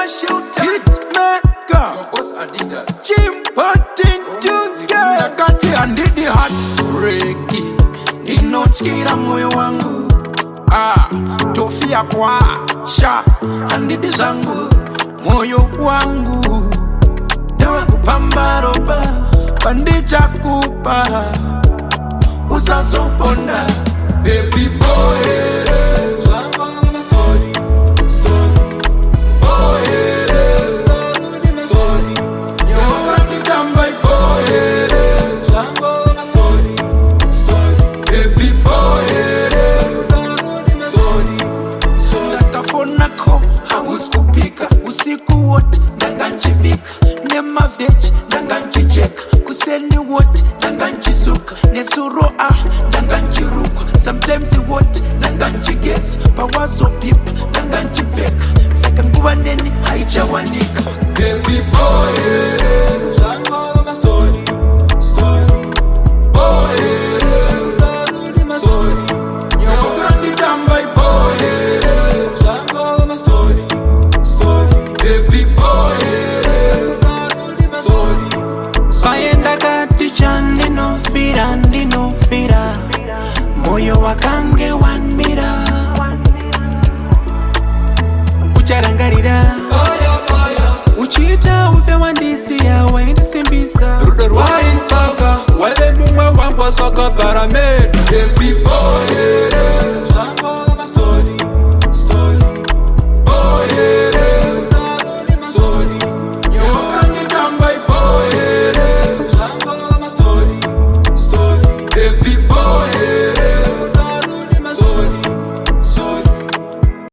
shooter, hitmaker, boss Adidas, chimpanzee together. Nakati andidi heart reggae, ninochira moyo wangu. Tofia kwa sha andidi zangu, moyo wangu. Dawa kupamba roba, bandicha kupa, usaso ponda. Baby boy, usiku wote ndanganchibika, nema vech ndanganchicheka, kuseni wote ndanganchisuka, nesuro ndanganchiruka, sometimes wote ndanganchigesa, pawaso pipa ndanganchiveka, saka nguva neni haichawanika. Baby boy, story, story, boy, story, nyokandi tambai boy, story, story, baby boy, story. Kaenda katicha ndinofira, moyo wakange wanmira, ucharangarira uchita ufe wandisiya waindisimbisa Ruder wa inspaka, wale mumwe wangu soka para me.